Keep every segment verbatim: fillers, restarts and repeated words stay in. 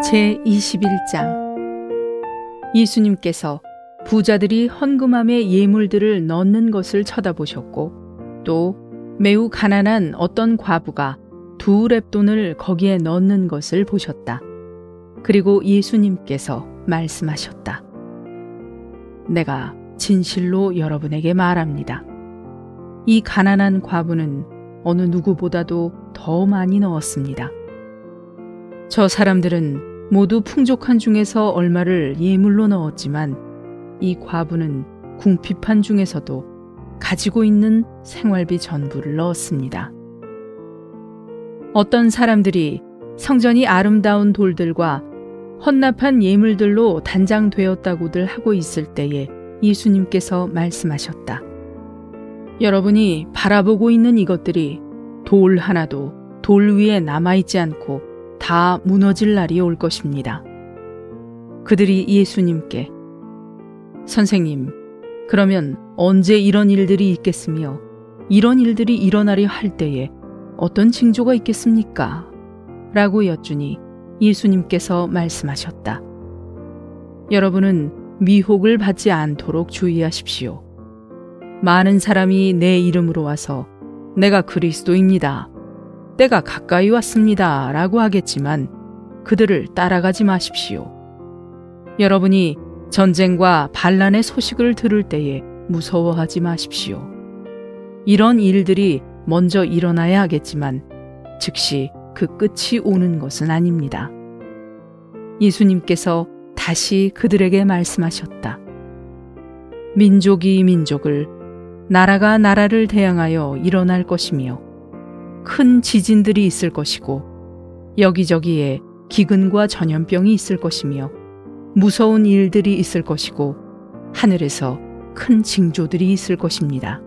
제이십일 장. 예수님께서 부자들이 헌금함에 예물들을 넣는 것을 쳐다보셨고 또 매우 가난한 어떤 과부가 두 렙돈을 거기에 넣는 것을 보셨다. 그리고 예수님께서 말씀하셨다. 내가 진실로 여러분에게 말합니다. 이 가난한 과부는 어느 누구보다도 더 많이 넣었습니다. 저 사람들은 모두 풍족한 중에서 얼마를 예물로 넣었지만 이 과부는 궁핍한 중에서도 가지고 있는 생활비 전부를 넣었습니다. 어떤 사람들이 성전이 아름다운 돌들과 헌납한 예물들로 단장되었다고들 하고 있을 때에 예수님께서 말씀하셨다. 여러분이 바라보고 있는 이것들이 돌 하나도 돌 위에 남아있지 않고 다 무너질 날이 올 것입니다. 그들이 예수님께 선생님, 그러면 언제 이런 일들이 있겠으며 이런 일들이 일어나려 할 때에 어떤 징조가 있겠습니까? 라고 여쭈니 예수님께서 말씀하셨다. 여러분은 미혹을 받지 않도록 주의하십시오. 많은 사람이 내 이름으로 와서 내가 그리스도입니다. 때가 가까이 왔습니다. 라고 하겠지만 그들을 따라가지 마십시오. 여러분이 전쟁과 반란의 소식을 들을 때에 무서워하지 마십시오. 이런 일들이 먼저 일어나야 하겠지만 즉시 그 끝이 오는 것은 아닙니다. 예수님께서 다시 그들에게 말씀하셨다. 민족이 민족을, 나라가 나라를 대항하여 일어날 것이며 큰 지진들이 있을 것이고 여기저기에 기근과 전염병이 있을 것이며 무서운 일들이 있을 것이고 하늘에서 큰 징조들이 있을 것입니다.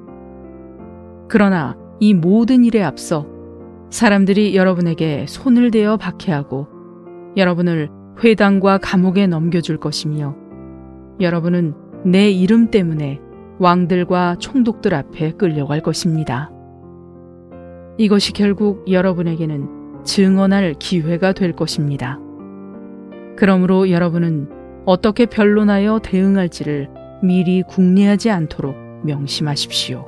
그러나 이 모든 일에 앞서 사람들이 여러분에게 손을 대어 박해하고 여러분을 회당과 감옥에 넘겨줄 것이며 여러분은 내 이름 때문에 왕들과 총독들 앞에 끌려갈 것입니다. 이것이 결국 여러분에게는 증언할 기회가 될 것입니다. 그러므로 여러분은 어떻게 변론하여 대응할지를 미리 궁리하지 않도록 명심하십시오.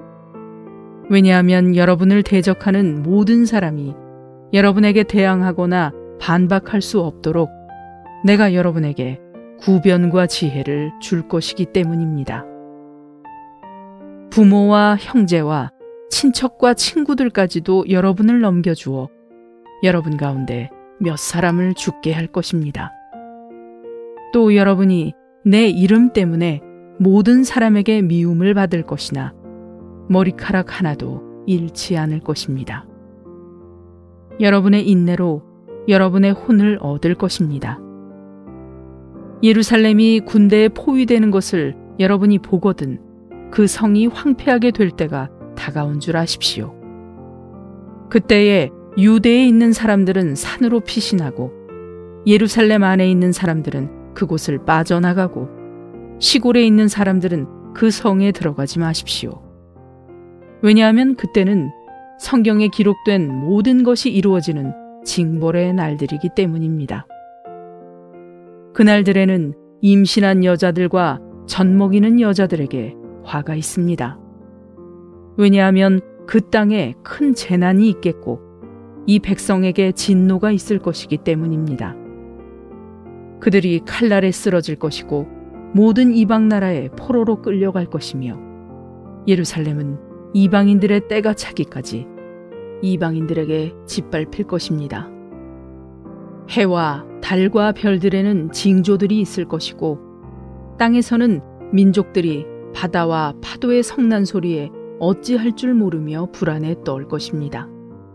왜냐하면 여러분을 대적하는 모든 사람이 여러분에게 대항하거나 반박할 수 없도록 내가 여러분에게 구변과 지혜를 줄 것이기 때문입니다. 부모와 형제와 친척과 친구들까지도 여러분을 넘겨주어 여러분 가운데 몇 사람을 죽게 할 것입니다. 또 여러분이 내 이름 때문에 모든 사람에게 미움을 받을 것이나 머리카락 하나도 잃지 않을 것입니다. 여러분의 인내로 여러분의 혼을 얻을 것입니다. 예루살렘이 군대에 포위되는 것을 여러분이 보거든 그 성이 황폐하게 될 때가 다가온 줄 아십시오. 그때에 유대에 있는 사람들은 산으로 피신하고 예루살렘 안에 있는 사람들은 그곳을 빠져나가고 시골에 있는 사람들은 그 성에 들어가지 마십시오. 왜냐하면 그때는 성경에 기록된 모든 것이 이루어지는 징벌의 날들이기 때문입니다. 그날들에는 임신한 여자들과 젖먹이는 여자들에게 화가 있습니다. 왜냐하면 그 땅에 큰 재난이 있겠고 이 백성에게 진노가 있을 것이기 때문입니다. 그들이 칼날에 쓰러질 것이고 모든 이방 나라에 포로로 끌려갈 것이며 예루살렘은 이방인들의 때가 차기까지 이방인들에게 짓밟힐 것입니다. 해와 달과 별들에는 징조들이 있을 것이고 땅에서는 민족들이 바다와 파도의 성난 소리에 어찌할 줄 모르며 불안에 떨 것입니다.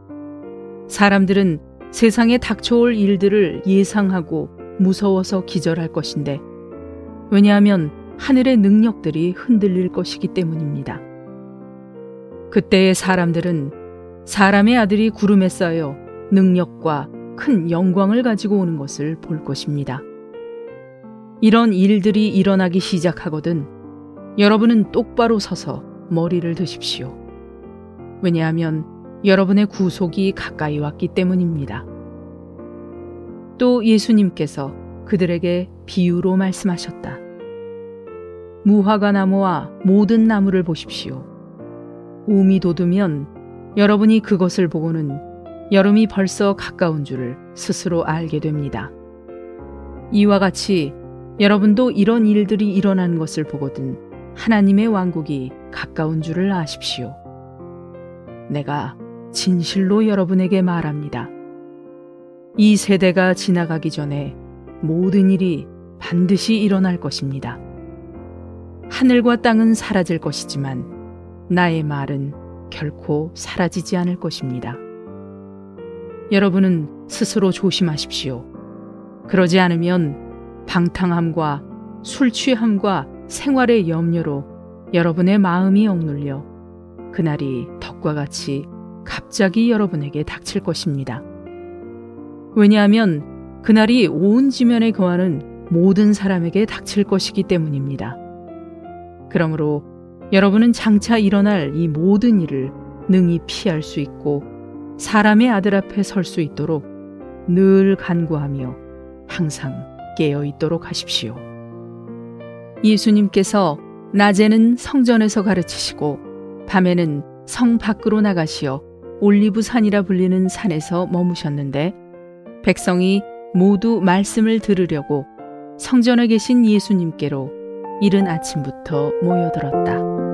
사람들은 세상에 닥쳐올 일들을 예상하고 무서워서 기절할 것인데 왜냐하면 하늘의 능력들이 흔들릴 것이기 때문입니다. 그때의 사람들은 사람의 아들이 구름에 쌓여 능력과 큰 영광을 가지고 오는 것을 볼 것입니다. 이런 일들이 일어나기 시작하거든 여러분은 똑바로 서서 머리를 드십시오. 왜냐하면 여러분의 구속이 가까이 왔기 때문입니다. 또 예수님께서 그들에게 비유로 말씀하셨다. 무화과 나무와 모든 나무를 보십시오. 봄이 돋으면 여러분이 그것을 보고는 여름이 벌써 가까운 줄을 스스로 알게 됩니다. 이와 같이 여러분도 이런 일들이 일어나는 것을 보거든 하나님의 왕국이 가까운 줄을 아십시오. 내가 진실로 여러분에게 말합니다. 이 세대가 지나가기 전에 모든 일이 반드시 일어날 것입니다. 하늘과 땅은 사라질 것이지만 나의 말은 결코 사라지지 않을 것입니다. 여러분은 스스로 조심하십시오. 그러지 않으면 방탕함과 술 취함과 생활의 염려로 여러분의 마음이 억눌려 그날이 덕과 같이 갑자기 여러분에게 닥칠 것입니다. 왜냐하면 그날이 온 지면에 거하는 모든 사람에게 닥칠 것이기 때문입니다. 그러므로 여러분은 장차 일어날 이 모든 일을 능히 피할 수 있고 사람의 아들 앞에 설 수 있도록 늘 간구하며 항상 깨어 있도록 하십시오. 예수님께서 낮에는 성전에서 가르치시고 밤에는 성 밖으로 나가시어 올리브산이라 불리는 산에서 머무셨는데 백성이 모두 말씀을 들으려고 성전에 계신 예수님께로 이른 아침부터 모여들었다.